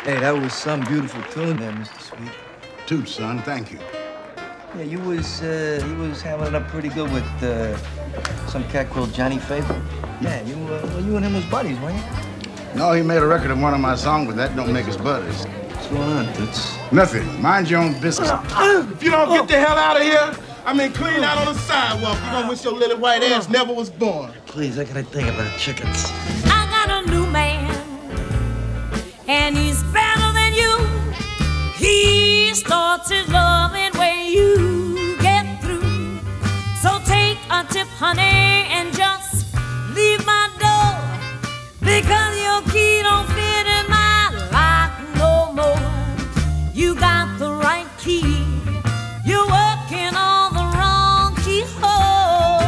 Hey, that was some beautiful tune there, Mr. Sweet. Toot, son, thank you. Yeah, you was having it up pretty good with some cat called Johnny Faber. Yeah, you and him was buddies, weren't you? No, he made a record of one of my songs, but that don't make us buddies. What's going on, Toots? Nothing. Mind your own business. If you don't get the hell out of here, clean out on the sidewalk. You're gonna wish your little white ass never was born. Please, I gotta think about chickens. I got a new man, and he's better than you. He starts his loving when you get through. So take a tip, honey, and just leave my door, because your key don't fit in my lock no more. You got the right key, you're working on the wrong keyhole.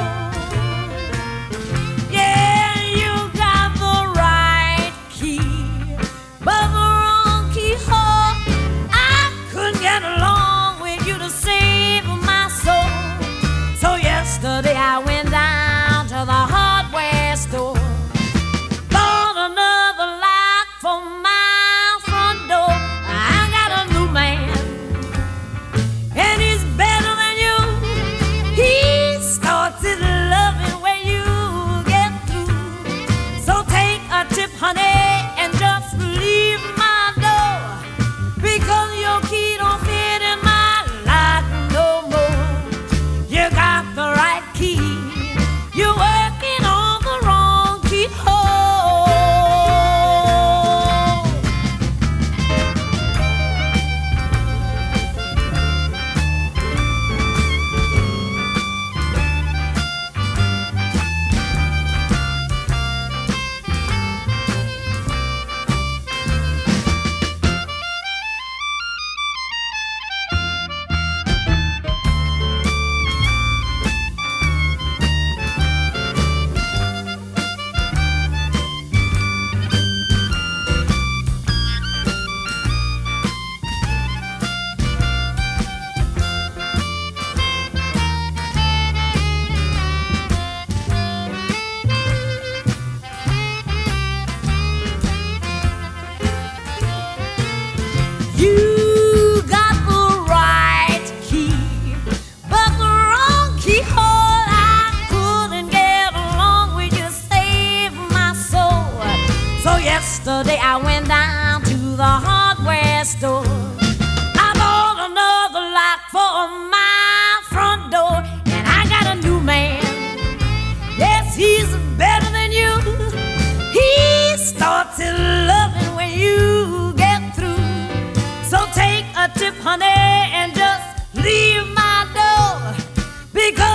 Yeah, you got the right key, but the wrong keyhole. I couldn't get along with you to save my soul. So yesterday I went down to the hardware store, bought another lock for my front door. I got a new man, and he's better than you. He starts his loving when you get through. So take a tip, honey, and just leave my door, because your key don't fit in my lock no more. You got the right key, you're working on the wrong keyhole. You got the right key, but the wrong keyhole. I couldn't get along with you, save my soul. So yesterday I went down to the hardware store. I bought another lock for my front door, and I got a new man. Yes, he's better than you. He starts his loving when you get through. So take a tip, honey, and just leave my door, because